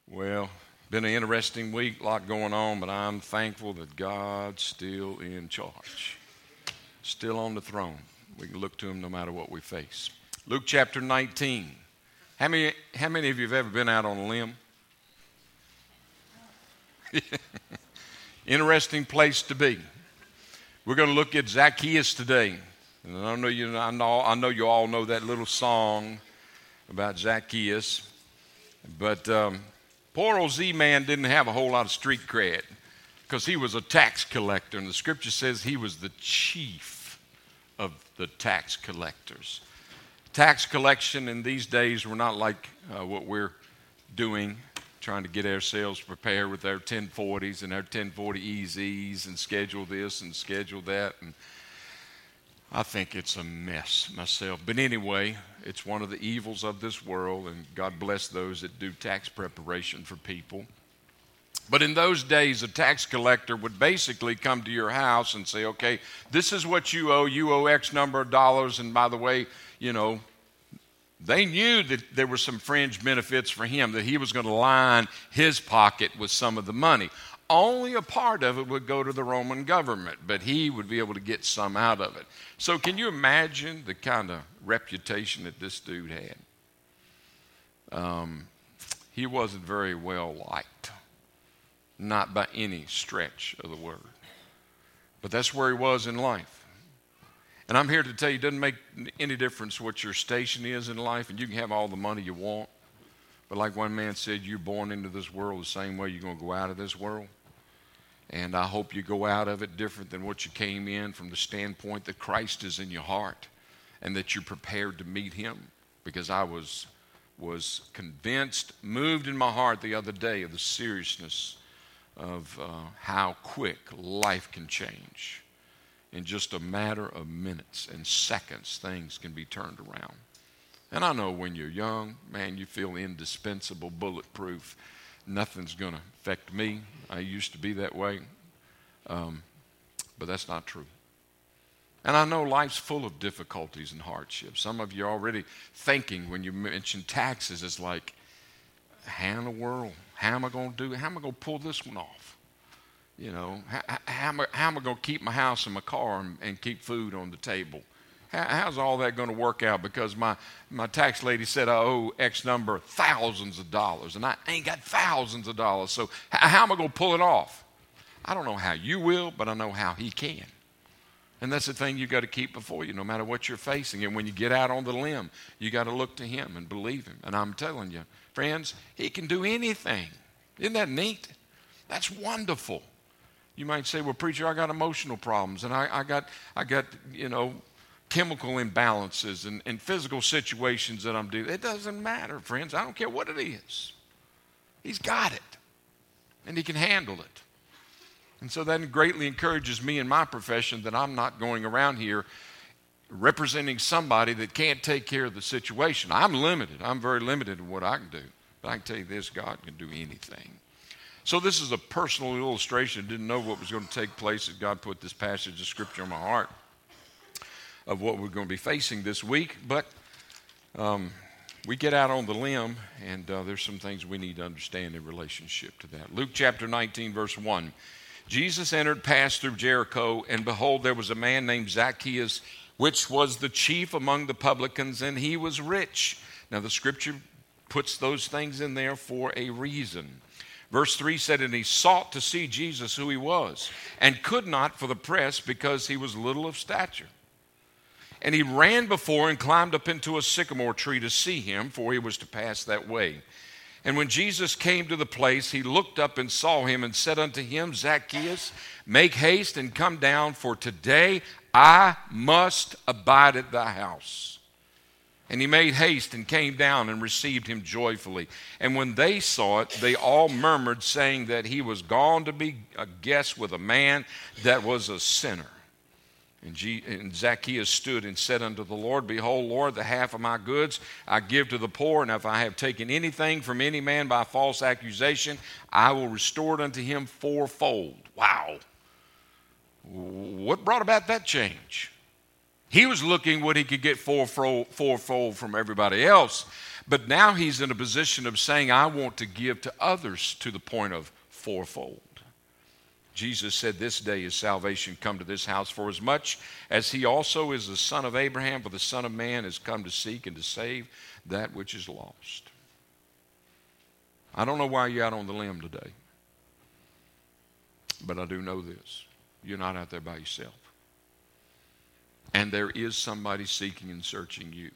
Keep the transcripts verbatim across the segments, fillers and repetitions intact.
Well, been an interesting week, a lot going on, but I'm thankful that God's still in charge, still on the throne. We can look to him no matter what we face. Luke chapter nineteen. How many, how many of you have ever been out on a limb? Interesting place to be. We're going to look at Zacchaeus today. And I know you, I know, I know you all know that little song about Zacchaeus, but um, poor old Z-Man didn't have a whole lot of street cred because he was a tax collector, and the scripture says he was the chief of the tax collectors. Tax collection in these days were not like uh, what we're doing, trying to get ourselves prepared with our ten forties and our ten forty E Zs and schedule this and schedule that. And I think it's a mess myself. But anyway, it's one of the evils of this world, and God bless those that do tax preparation for people. But in those days, a tax collector would basically come to your house and say, okay, this is what you owe. You owe X number of dollars, and by the way, you know, they knew that there were some fringe benefits for him, that he was going to line his pocket with some of the money. Only a part of it would go to the Roman government, but he would be able to get some out of it. So can you imagine the kind of reputation that this dude had? Um, he wasn't very well liked, not by any stretch of the word. But that's where he was in life. And I'm here to tell you, it doesn't make any difference what your station is in life, and you can have all the money you want. But like one man said, you're born into this world the same way you're going to go out of this world. And I hope you go out of it different than what you came in, from the standpoint that Christ is in your heart and that you're prepared to meet him. Because I was, was convinced, moved in my heart the other day of the seriousness of uh, how quick life can change. In just a matter of minutes and seconds, things can be turned around. And I know when you're young, man, you feel indispensable, bulletproof. Nothing's going to affect me. I used to be that way. Um, but that's not true. And I know life's full of difficulties and hardships. Some of you are already thinking when you mention taxes, it's like, how in the world? How am I going to do it? How am I going to pull this one off? You know, how, how, am I, how am I going to keep my house and my car and, and keep food on the table? How, how's all that going to work out? Because my, my tax lady said I owe X number of thousands of dollars, and I ain't got thousands of dollars. So how, how am I going to pull it off? I don't know how you will, but I know how he can. And that's the thing you got to keep before you, no matter what you're facing. And when you get out on the limb, you got to look to him and believe him. And I'm telling you, friends, he can do anything. Isn't that neat? That's wonderful. You might say, well, preacher, I got emotional problems, and I, I got, I got, you know, chemical imbalances and, and physical situations that I'm doing. It doesn't matter, friends. I don't care what it is. He's got it, and he can handle it. And so that greatly encourages me in my profession that I'm not going around here representing somebody that can't take care of the situation. I'm limited. I'm very limited in what I can do. But I can tell you this, God can do anything. So this is a personal illustration. I didn't know what was going to take place as God put this passage of Scripture on my heart of what we're going to be facing this week. But um, we get out on the limb, and uh, there's some things we need to understand in relationship to that. Luke chapter nineteen, verse one. Jesus entered, passed through Jericho, and behold, there was a man named Zacchaeus, which was the chief among the publicans, and he was rich. Now the Scripture puts those things in there for a reason. Verse three said, and he sought to see Jesus, who he was, and could not for the press, because he was little of stature. And he ran before and climbed up into a sycamore tree to see him, for he was to pass that way. And when Jesus came to the place, he looked up and saw him, and said unto him, Zacchaeus, make haste and come down, for today I must abide at thy house. And he made haste and came down and received him joyfully. And when they saw it, they all murmured, saying that he was gone to be a guest with a man that was a sinner. And, G- and Zacchaeus stood and said unto the Lord, behold, Lord, the half of my goods I give to the poor, and if I have taken anything from any man by false accusation, I will restore it unto him fourfold. Wow. What brought about that change? He was looking what he could get fourfold, fourfold from everybody else. But now he's in a position of saying, I want to give to others to the point of fourfold. Jesus said, this day is salvation come to this house, for as much as he also is the son of Abraham, for the Son of Man has come to seek and to save that which is lost. I don't know why you're out on the limb today, but I do know this. You're not out there by yourself. And there is somebody seeking and searching you.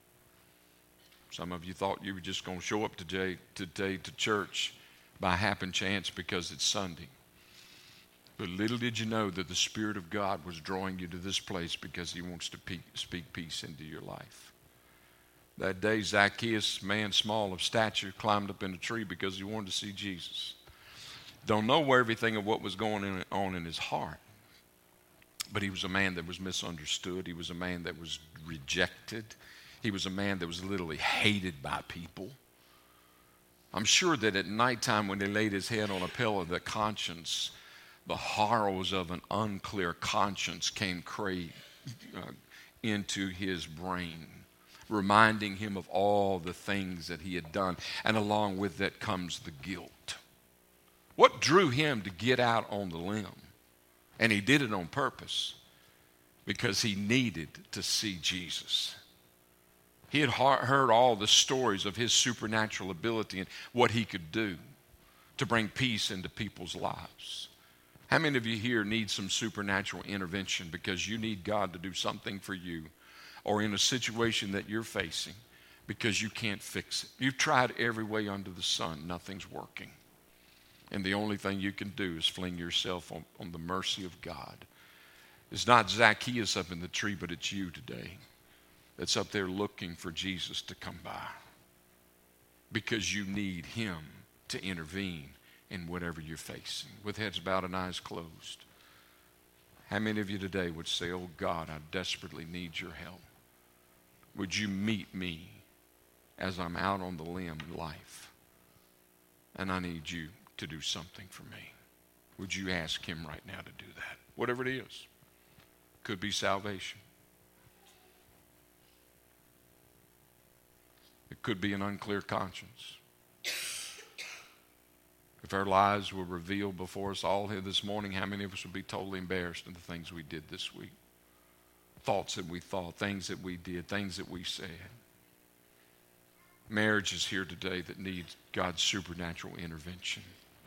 Some of you thought you were just going to show up today, today to church by happen chance because it's Sunday. But little did you know that the Spirit of God was drawing you to this place because he wants to pe- speak peace into your life. That day, Zacchaeus, man small of stature, climbed up in a tree because he wanted to see Jesus. Don't know where everything of what was going on in his heart. But he was a man that was misunderstood. He was a man that was rejected. He was a man that was literally hated by people. I'm sure that at nighttime when they laid his head on a pillow, the conscience, the horrors of an unclear conscience came cra- uh, into his brain, reminding him of all the things that he had done. And along with that comes the guilt. What drew him to get out on the limb? And he did it on purpose because he needed to see Jesus. He had heard all the stories of his supernatural ability and what he could do to bring peace into people's lives. How many of you here need some supernatural intervention because you need God to do something for you or in a situation that you're facing because you can't fix it? You've tried every way under the sun. Nothing's working. And the only thing you can do is fling yourself on, on the mercy of God. It's not Zacchaeus up in the tree, but it's you today that's up there looking for Jesus to come by because you need him to intervene in whatever you're facing. With heads bowed and eyes closed, how many of you today would say, oh God, I desperately need your help? Would you meet me as I'm out on the limb in life and I need you to do something for me? Would you ask him right now to do that? Whatever it is. Could be salvation. It could be an unclear conscience. If our lives were revealed before us all here this morning, how many of us would be totally embarrassed in the things we did this week? Thoughts that we thought, things that we did, things that we said. Marriage is here today that needs God's supernatural intervention.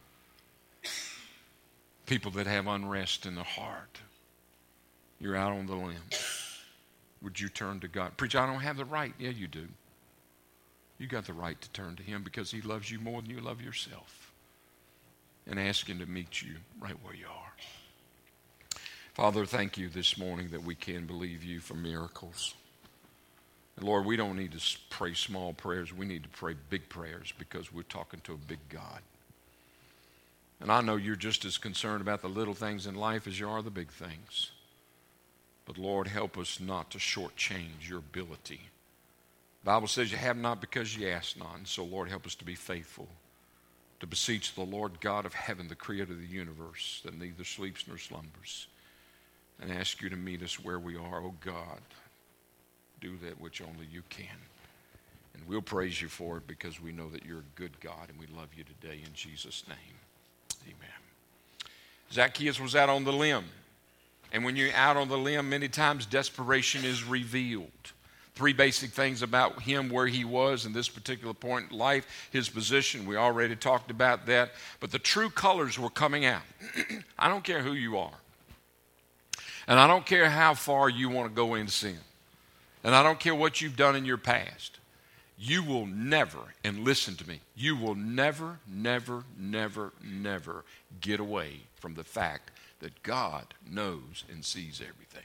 People that have unrest in the heart. You're out on the limb. Would you turn to God? Preacher, I don't have the right. Yeah, you do. You got the right to turn to him because he loves you more than you love yourself. And ask him to meet you right where you are. Father, thank you this morning that we can believe you for miracles. And Lord, we don't need to pray small prayers. We need to pray big prayers because we're talking to a big God. And I know you're just as concerned about the little things in life as you are the big things. But Lord, help us not to shortchange your ability. The Bible says you have not because you ask not. And so Lord, help us to be faithful, to beseech the Lord God of heaven, the creator of the universe, that neither sleeps nor slumbers, and ask you to meet us where we are. Oh God, do that which only you can. And we'll praise you for it because we know that you're a good God and we love you today in Jesus' name. Amen. Zacchaeus was out on the limb. And when you're out on the limb, many times desperation is revealed. Three basic things about him, where he was in this particular point in life, his position. We already talked about that. But the true colors were coming out. I don't care who you are. And I don't care how far you want to go in sin. And I don't care what you've done in your past. You will never, and listen to me, you will never, never, never, never get away from the fact that God knows and sees everything.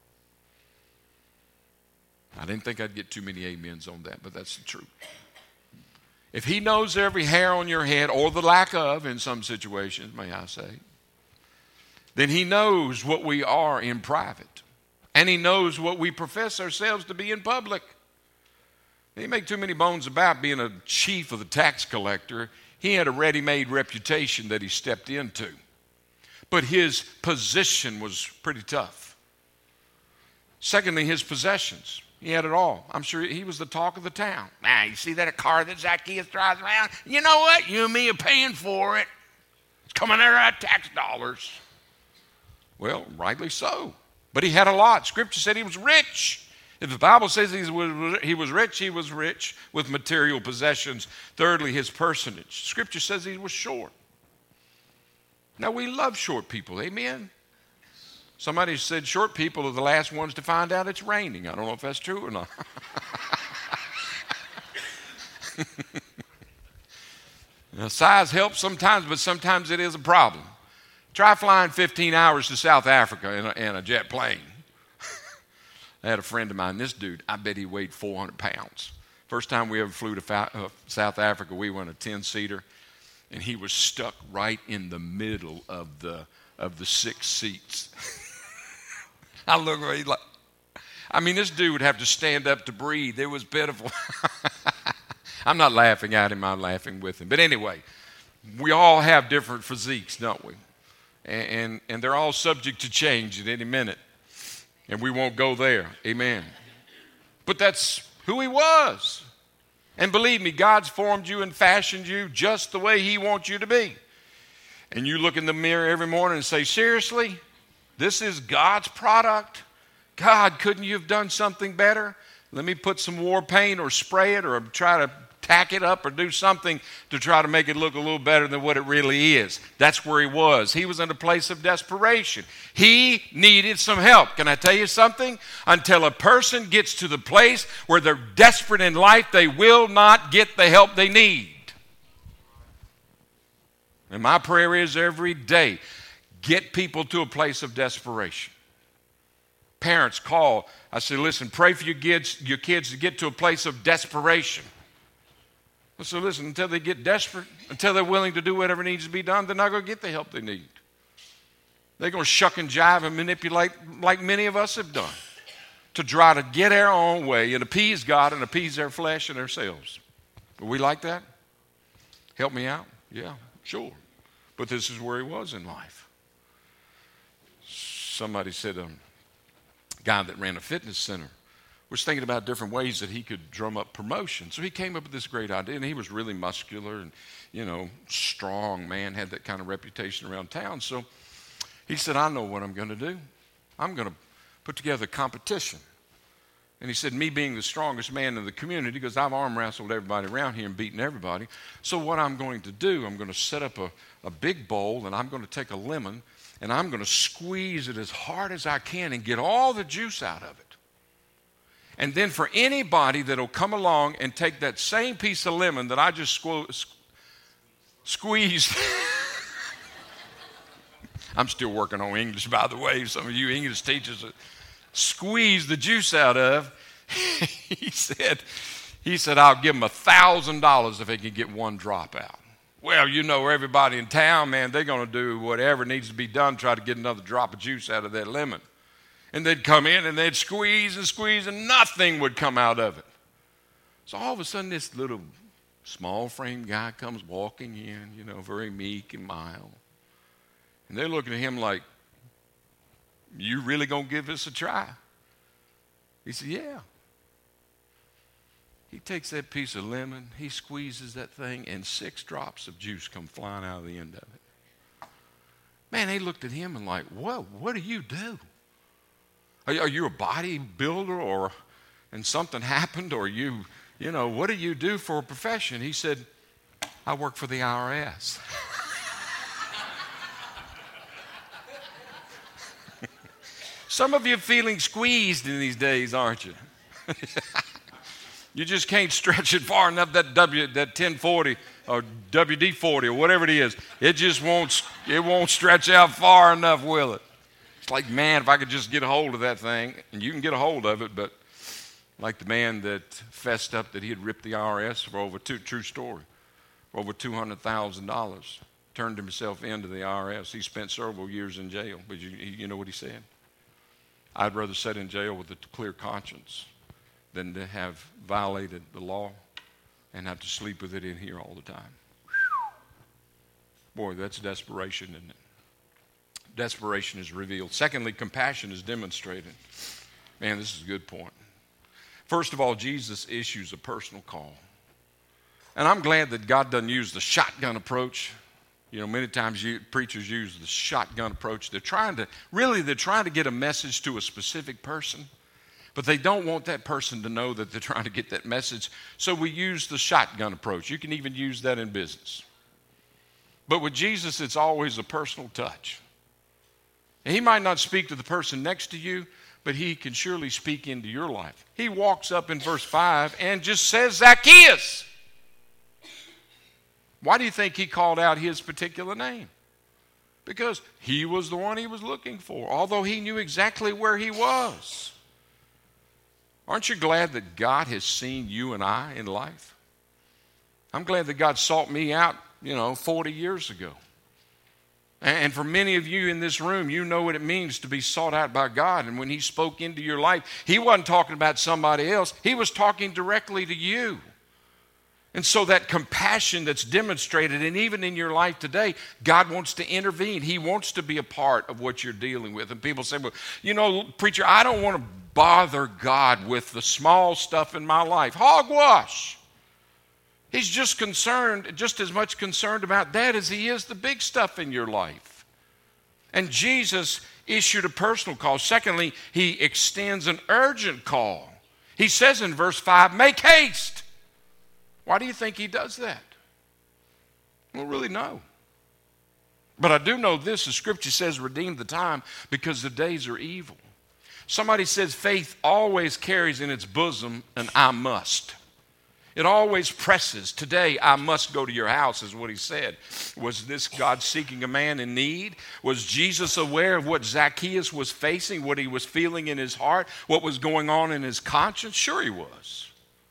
I didn't think I'd get too many amens on that, but that's the truth. If he knows every hair on your head, or the lack of in some situations, may I say, then he knows what we are in private. And he knows what we profess ourselves to be in public. He didn't make too many bones about being a chief of the tax collector. He had a ready-made reputation that he stepped into. But his position was pretty tough. Secondly, his possessions. He had it all. I'm sure he was the talk of the town. Now, you see that a car that Zacchaeus drives around? You know what? You and me are paying for it. It's coming out of our tax dollars. Well, rightly so. But he had a lot. Scripture said he was rich. If the Bible says he was, he was rich, he was rich with material possessions. Thirdly, his personage. Scripture says he was short. Now, we love short people. Amen? Somebody said short people are the last ones to find out it's raining. I don't know if that's true or not. Now, size helps sometimes, but sometimes it is a problem. Try flying fifteen hours to South Africa in a, in a jet plane. I had a friend of mine, this dude, I bet he weighed four hundred pounds. First time we ever flew to fa- uh, South Africa, we went a ten-seater, and he was stuck right in the middle of the of the six seats. I look at him like, I mean, this dude would have to stand up to breathe. It was pitiful. I'm not laughing at him, I'm laughing with him. But anyway, we all have different physiques, don't we? And, and, and they're all subject to change at any minute. And we won't go there. Amen. But that's who he was. And believe me, God's formed you and fashioned you just the way he wants you to be. And you look in the mirror every morning and say, seriously, this is God's product? God, couldn't you have done something better? Let me put some war paint or spray it or try to tack it up or do something to try to make it look a little better than what it really is. That's where he was. He was in a place of desperation. He needed some help. Can I tell you something? Until a person gets to the place where they're desperate in life, they will not get the help they need. And my prayer is every day, get people to a place of desperation. Parents call. I say, listen, pray for your kids, your kids to get to a place of desperation. So listen, until they get desperate, until they're willing to do whatever needs to be done, they're not going to get the help they need. They're going to shuck and jive and manipulate like many of us have done to try to get our own way and appease God and appease their flesh and themselves. Are we like that? Help me out? Yeah, sure. But this is where he was in life. Somebody said um, a guy that ran a fitness center was thinking about different ways that he could drum up promotion. So he came up with this great idea, and he was really muscular and, you know, strong man, had that kind of reputation around town. So he said, I know what I'm going to do. I'm going to put together a competition. And he said, me being the strongest man in the community, because I've arm wrestled everybody around here and beaten everybody. So what I'm going to do, I'm going to set up a, a big bowl, and I'm going to take a lemon, and I'm going to squeeze it as hard as I can and get all the juice out of it. And then for anybody that will come along and take that same piece of lemon that I just squ- squeezed. I'm still working on English, by the way. Some of you English teachers that squeeze the juice out of. he said, he said, I'll give them a thousand dollars if they can get one drop out. Well, you know, everybody in town, man, they're going to do whatever needs to be done, try to get another drop of juice out of that lemon. And they'd come in and they'd squeeze and squeeze and nothing would come out of it. So all of a sudden this little small frame guy comes walking in, you know, very meek and mild. And they're looking at him like, you really going to give this a try? He said, yeah. He takes that piece of lemon, he squeezes that thing, and six drops of juice come flying out of the end of it. Man, they looked at him and like, whoa, what do you do? Are you a bodybuilder or, and something happened, or you, you know, what do you do for a profession? He said, I work for the I R S. Some of you are feeling squeezed in these days, aren't you? You just can't stretch it far enough, that W, that ten forty or W D forty or whatever it is. It just won't, it won't stretch out far enough, will it? It's like, man, if I could just get a hold of that thing, and you can get a hold of it, but like the man that fessed up that he had ripped the I R S for over, two, true story, for over two hundred thousand dollars, turned himself into the I R S. He spent several years in jail, but you, you know what he said? I'd rather sit in jail with a clear conscience than to have violated the law and have to sleep with it in here all the time. Boy, that's desperation, isn't it? Desperation is revealed. Secondly, compassion is demonstrated. Man, this is a good point. First of all, Jesus issues a personal call. And I'm glad that God doesn't use the shotgun approach. You know, many times you, preachers use the shotgun approach. They're trying to, really, they're trying to get a message to a specific person, but they don't want that person to know that they're trying to get that message. So we use the shotgun approach. You can even use that in business. But with Jesus, it's always a personal touch. And he might not speak to the person next to you, but he can surely speak into your life. He walks up in verse five and just says, Zacchaeus. Why do you think he called out his particular name? Because he was the one he was looking for, although he knew exactly where he was. Aren't you glad that God has seen you and I in life? I'm glad that God sought me out, you know, forty years ago. And for many of you in this room, you know what it means to be sought out by God. And when he spoke into your life, he wasn't talking about somebody else. He was talking directly to you. And so that compassion that's demonstrated, and even in your life today, God wants to intervene. He wants to be a part of what you're dealing with. And people say, well, you know, preacher, I don't want to bother God with the small stuff in my life. Hogwash. He's just concerned, just as much concerned about that as he is the big stuff in your life. And Jesus issued a personal call. Secondly, he extends an urgent call. He says in verse five, make haste. Why do you think he does that? I don't really know. But I do know this, the scripture says, redeem the time because the days are evil. Somebody says faith always carries in its bosom an I must. It always presses. Today, I must go to your house, is what he said. Was this God seeking a man in need? Was Jesus aware of what Zacchaeus was facing, what he was feeling in his heart, what was going on in his conscience? Sure he was.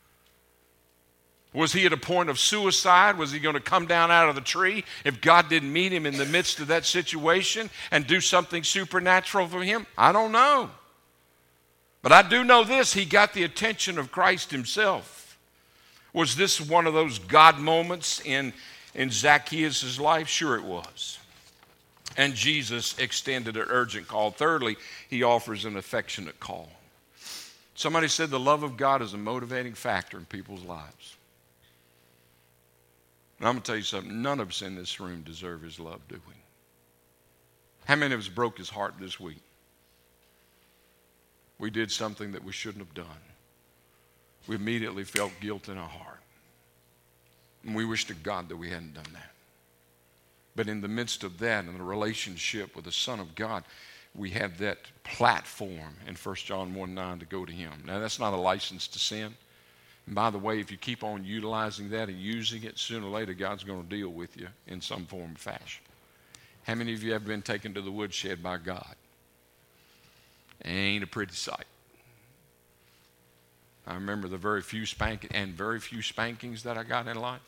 Was he at a point of suicide? Was he going to come down out of the tree if God didn't meet him in the midst of that situation and do something supernatural for him? I don't know. But I do know this, he got the attention of Christ himself. Was this one of those God moments in, in Zacchaeus' life? Sure it was. And Jesus extended an urgent call. Thirdly, he offers an affectionate call. Somebody said the love of God is a motivating factor in people's lives. And I'm going to tell you something. None of us in this room deserve his love, do we? How many of us broke his heart this week? We did something that we shouldn't have done. We immediately felt guilt in our heart. And we wish to God that we hadn't done that. But in the midst of that, in the relationship with the Son of God, we have that platform in First John one nine to go to him. Now, that's not a license to sin. And by the way, if you keep on utilizing that and using it, sooner or later, God's going to deal with you in some form or fashion. How many of you have been taken to the woodshed by God? Ain't a pretty sight. I remember the very few spanking and very few spankings that I got in life.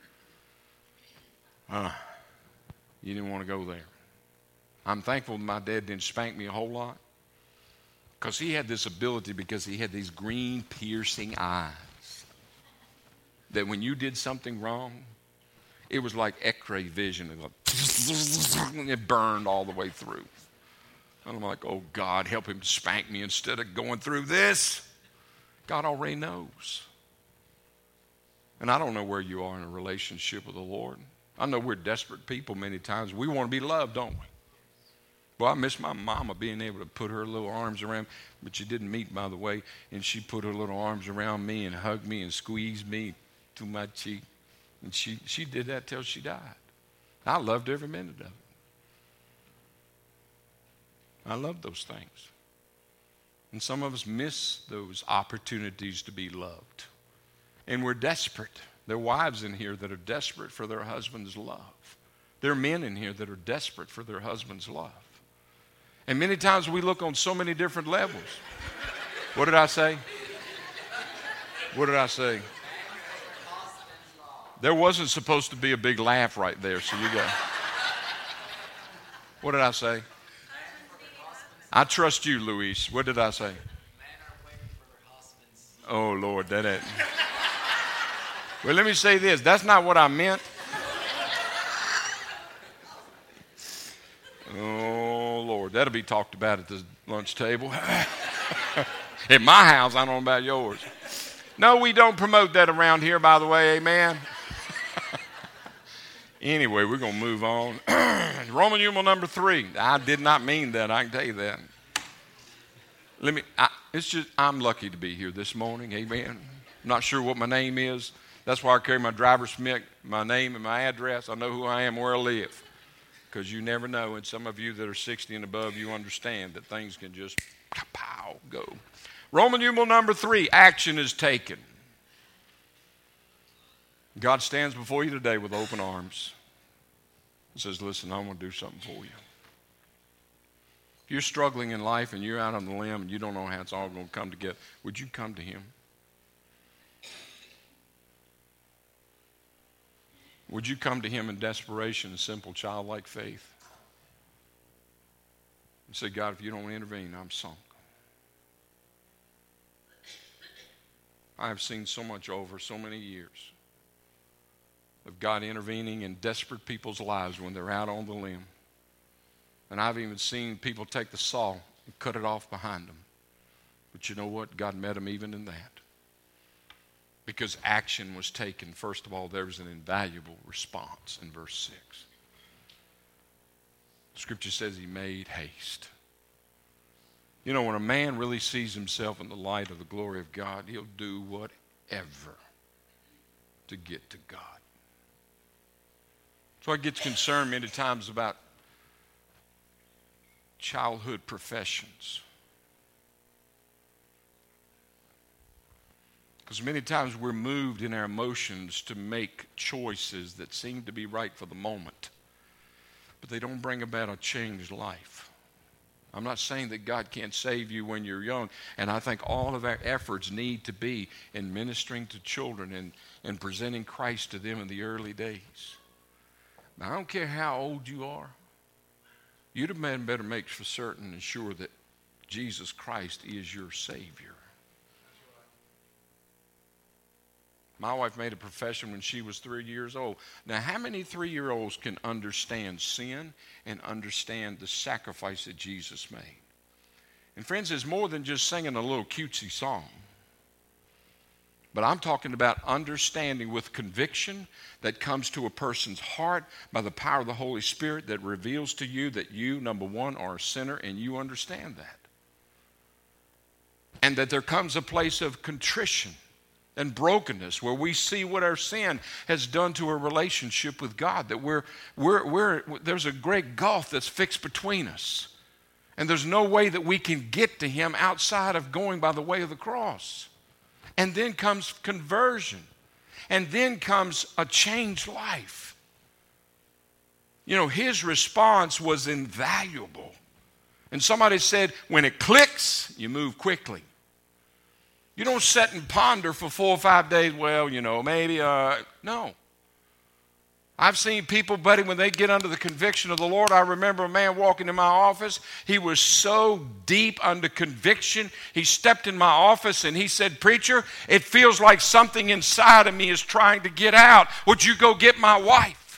Uh, you didn't want to go there. I'm thankful my dad didn't spank me a whole lot because he had this ability, because he had these green piercing eyes, that when you did something wrong, it was like X-ray vision. It burned all the way through. And I'm like, oh God, help him to spank me instead of going through this. God already knows. And I don't know where you are in a relationship with the Lord. I know we're desperate people many times. We want to be loved, don't we? Well, I miss my mama being able to put her little arms around, but she didn't meet, by the way, and she put her little arms around me and hugged me and squeezed me to my cheek. And she, she did that till she died. I loved every minute of it. I love those things. And some of us miss those opportunities to be loved. And we're desperate. There are wives in here that are desperate for their husband's love. There are men in here that are desperate for their husband's love. And many times we look on so many different levels. What did I say? What did I say? There wasn't supposed to be a big laugh right there, so you go. What did I say? I trust you, Luis. What did I say? Oh, Lord, that ain't. Well, let me say this. That's not what I meant. Oh, Lord, that'll be talked about at the lunch table. In my house, I don't know about yours. No, we don't promote that around here, by the way, amen. Anyway, we're going to move on. Roman numeral number three. I did not mean that, I can tell you that. Let me, I, it's just, I'm lucky to be here this morning, amen. I'm not sure what my name is. That's why I carry my driver's permit, my name and my address. I know who I am, where I live. Because you never know, and some of you that are sixty and above, you understand that things can just pow, go. Roman numeral number three, action is taken. God stands before you today with open arms and says, listen, I want to do something for you. If you're struggling in life and you're out on the limb and you don't know how it's all going to come together, would you come to him? Would you come to him in desperation and simple childlike faith? And say, God, if you don't intervene, I'm sunk. I have seen so much over so many years of God intervening in desperate people's lives when they're out on the limb. And I've even seen people take the saw and cut it off behind them. But you know what? God met them even in that. Because action was taken. First of all, there was an invaluable response in verse six. The scripture says he made haste. You know, when a man really sees himself in the light of the glory of God, he'll do whatever to get to God. So I get concerned many times about childhood professions. Because many times we're moved in our emotions to make choices that seem to be right for the moment, but they don't bring about a changed life. I'm not saying that God can't save you when you're young, and I think all of our efforts need to be in ministering to children and, and presenting Christ to them in the early days. Now, I don't care how old you are. You'd have been better make for certain and sure that Jesus Christ is your Savior. My wife made a profession when she was three years old. Now, how many three-year-olds can understand sin and understand the sacrifice that Jesus made? And friends, it's more than just singing a little cutesy song. But I'm talking about understanding with conviction that comes to a person's heart by the power of the Holy Spirit that reveals to you that you, number one, are a sinner and you understand that. And that there comes a place of contrition and brokenness where we see what our sin has done to a relationship with God, that we're, we're, we're, there's a great gulf that's fixed between us. And there's no way that we can get to him outside of going by the way of the cross. And then comes conversion. And then comes a changed life. You know, his response was invaluable. And somebody said, when it clicks, you move quickly. You don't sit and ponder for four or five days, well, you know, maybe, uh, no. I've seen people, buddy, when they get under the conviction of the Lord. I remember a man walking in my office. He was so deep under conviction. He stepped in my office and he said, preacher, it feels like something inside of me is trying to get out. Would you go get my wife?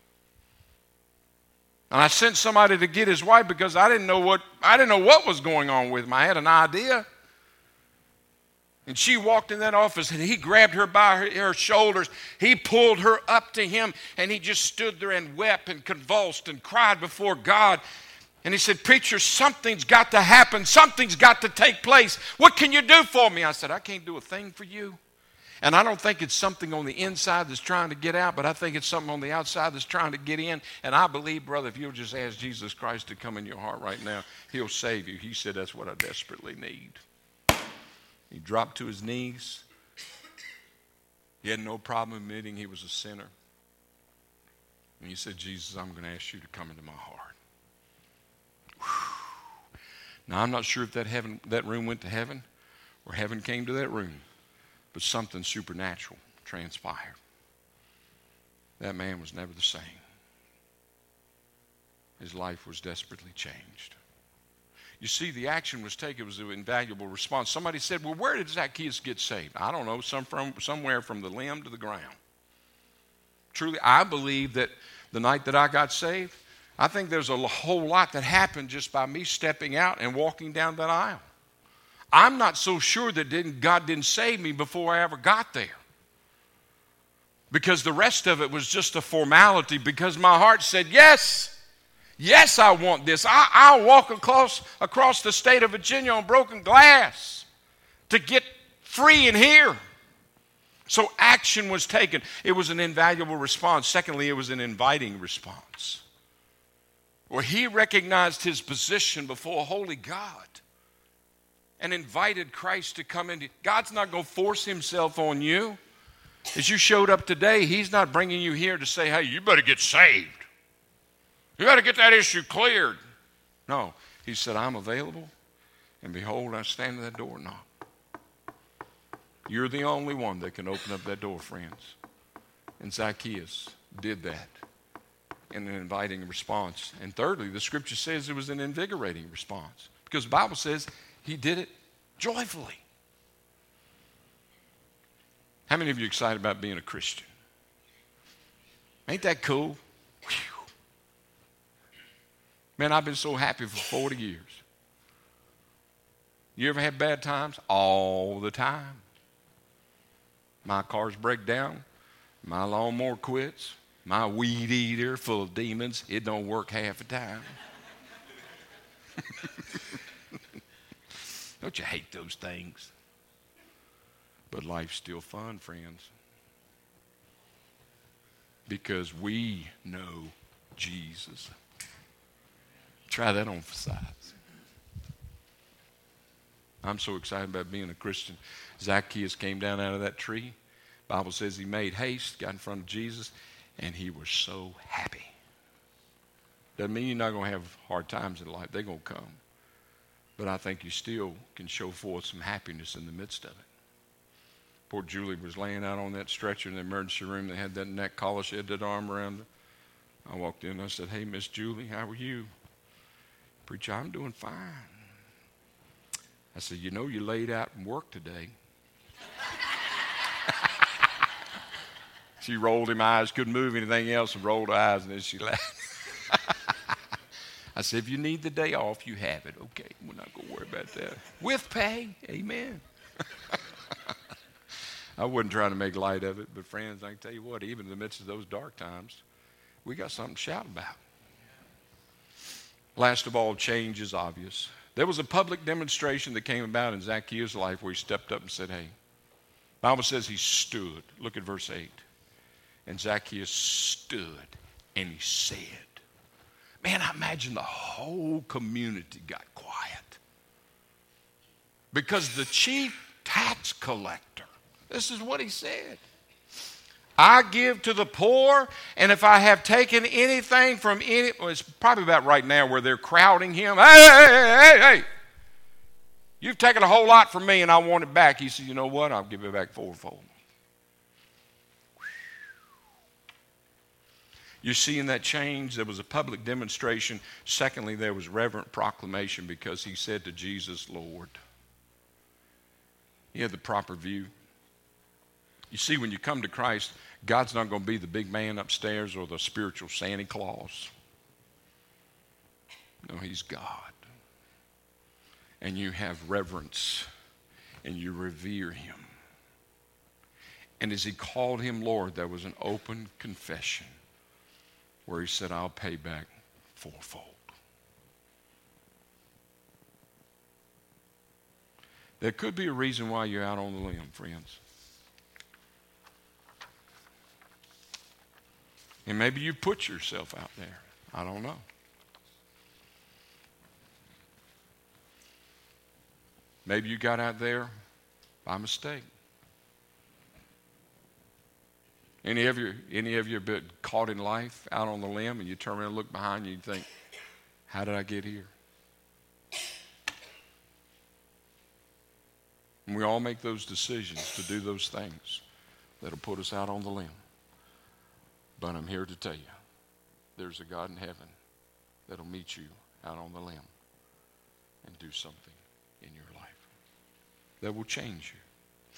And I sent somebody to get his wife because I didn't know what, I didn't know what was going on with him. I had an idea. And she walked in that office and he grabbed her by her, her shoulders. He pulled her up to him and he just stood there and wept and convulsed and cried before God. And he said, preacher, something's got to happen. Something's got to take place. What can you do for me? I said, I can't do a thing for you. And I don't think it's something on the inside that's trying to get out, but I think it's something on the outside that's trying to get in. And I believe, brother, if you'll just ask Jesus Christ to come in your heart right now, he'll save you. He said, that's what I desperately need. He dropped to his knees. He had no problem admitting he was a sinner. And he said, Jesus, I'm going to ask you to come into my heart. Whew. Now, I'm not sure if that heaven, that room went to heaven or heaven came to that room, but something supernatural transpired. That man was never the same. His life was desperately changed. You see, the action was taken. It was an invaluable response. Somebody said, well, where did Zacchaeus get saved? I don't know, some from, somewhere from the limb to the ground. Truly, I believe that the night that I got saved, I think there's a whole lot that happened just by me stepping out and walking down that aisle. I'm not so sure that didn't, God didn't save me before I ever got there. Because the rest of it was just a formality, because my heart said, yes, yes, I want this. I, I'll walk across, across the state of Virginia on broken glass to get free in here. So action was taken. It was an invaluable response. Secondly, it was an inviting response, where he recognized his position before a holy God and invited Christ to come in. God's not going to force himself on you. As you showed up today, he's not bringing you here to say, hey, you better get saved. You got to get that issue cleared. No, he said, I'm available, and behold, I stand at that door and knock. You're the only one that can open up that door, friends. And Zacchaeus did that in an inviting response. And thirdly, the scripture says it was an invigorating response, because the Bible says he did it joyfully. How many of you are excited about being a Christian? Ain't that cool? Whew. Man, I've been so happy for forty years. You ever had bad times? All the time. My cars break down. My lawnmower quits. My weed eater full of demons, it don't work half the time. Don't you hate those things? But life's still fun, friends, because we know Jesus. Try that on for size. I'm so excited about being a Christian. Zacchaeus came down out of that tree. The Bible says he made haste, got in front of Jesus, and he was so happy. Doesn't mean you're not going to have hard times in life. They're going to come. But I think you still can show forth some happiness in the midst of it. Poor Julie was laying out on that stretcher in the emergency room. They had that neck collar. She had that arm around her. I walked in and I said, hey, Miss Julie, how are you? Preacher, I'm doing fine. I said, you know you laid out and worked today. She rolled her eyes, couldn't move anything else, and rolled her eyes, and then she laughed. I said, if you need the day off, you have it. Okay, we're not going to worry about that. With pay, amen. I wasn't trying to make light of it, but friends, I can tell you what, even in the midst of those dark times, we got something to shout about. Last of all, change is obvious. There was a public demonstration that came about in Zacchaeus' life where he stepped up and said, hey, the Bible says he stood. Look at verse eight. And Zacchaeus stood and he said, man, I imagine the whole community got quiet. Because the chief tax collector, this is what he said. I give to the poor, and if I have taken anything from any, well, it's probably about right now where they're crowding him. Hey, hey, hey, hey, hey. You've taken a whole lot from me, and I want it back. He said, you know what? I'll give it back fourfold. You're seeing that change. There was a public demonstration. Secondly, there was reverent proclamation because he said to Jesus, Lord. He had the proper view. You see, when you come to Christ, God's not going to be the big man upstairs or the spiritual Santa Claus. No, he's God. And you have reverence and you revere him. And as he called him Lord, there was an open confession where he said, I'll pay back fourfold. There could be a reason why you're out on the limb, friends. And maybe you put yourself out there. I don't know. Maybe you got out there by mistake. Any of you, any of you have been caught in life out on the limb and you turn around and look behind you and think, how did I get here? And we all make those decisions to do those things that'll put us out on the limb. But I'm here to tell you, there's a God in heaven that'll meet you out on the limb and do something in your life that will change you.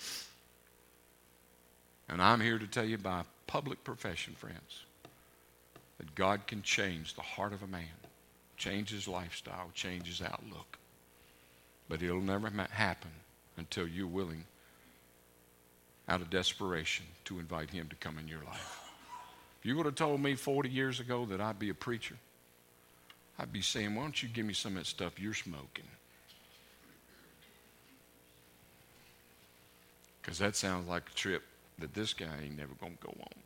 And I'm here to tell you by public profession, friends, that God can change the heart of a man, change his lifestyle, change his outlook. But it'll never ma- happen until you're willing, out of desperation, to invite him to come in your life. If you would have told me forty years ago that I'd be a preacher, I'd be saying, why don't you give me some of that stuff you're smoking? Because that sounds like a trip that this guy ain't never going to go on.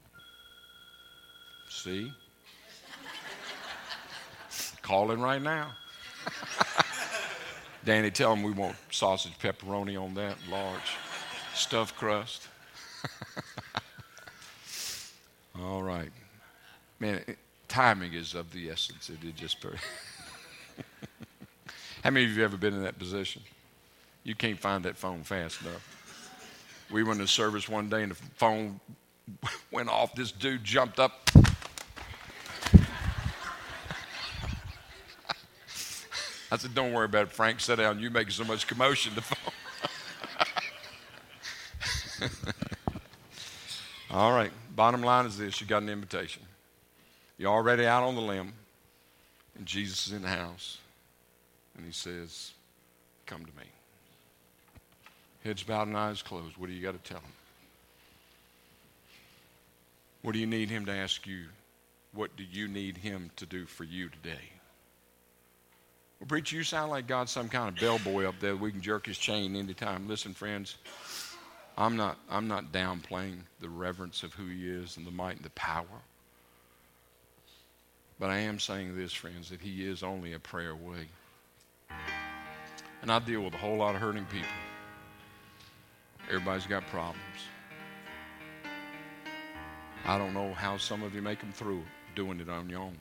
See? Calling right now. Danny, tell him we want sausage pepperoni on that, large stuffed crust. All right. Man, it, timing is of the essence. It did just very. How many of you have ever been in that position? You can't find that phone fast enough. We went to service one day and the phone went off. This dude jumped up. I said, don't worry about it, Frank. Sit down. You're making so much commotion. The phone. All right. Bottom line is this. You got an invitation. You're already out on the limb. And Jesus is in the house. And he says, come to me. Heads bowed and eyes closed. What do you got to tell him? What do you need him to ask you? What do you need him to do for you today? Well, preacher, you sound like God's some kind of bellboy up there. We can jerk his chain anytime. Listen, friends, I'm not, I'm not downplaying the reverence of who he is and the might and the power. But I am saying this, friends, that he is only a prayer away. And I deal with a whole lot of hurting people. Everybody's got problems. I don't know how some of you make them through doing it on your own.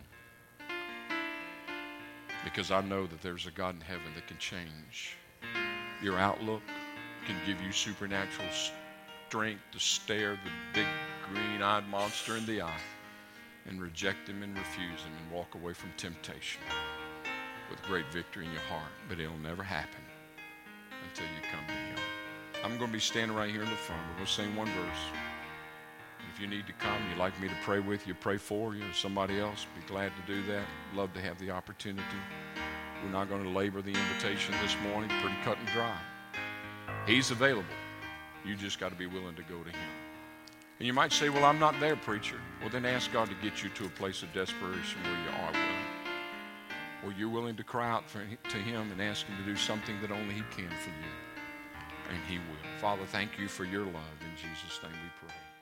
Because I know that there's a God in heaven that can change your outlook, can give you supernatural strength to stare the big green-eyed monster in the eye and reject him and refuse him and walk away from temptation with great victory in your heart. But it'll never happen until you come to him. I'm going to be standing right here in the front. We're going to sing one verse. If you need to come, you'd like me to pray with you, pray for you, or somebody else, be glad to do that. Love to have the opportunity. We're not going to labor the invitation this morning. Pretty cut and dry. He's available. You just got to be willing to go to him. And you might say, well, I'm not there, preacher. Well, then ask God to get you to a place of desperation where you are willing. Where you're willing to cry out for, to him and ask him to do something that only he can for you. And he will. Father, thank you for your love. In Jesus' name we pray.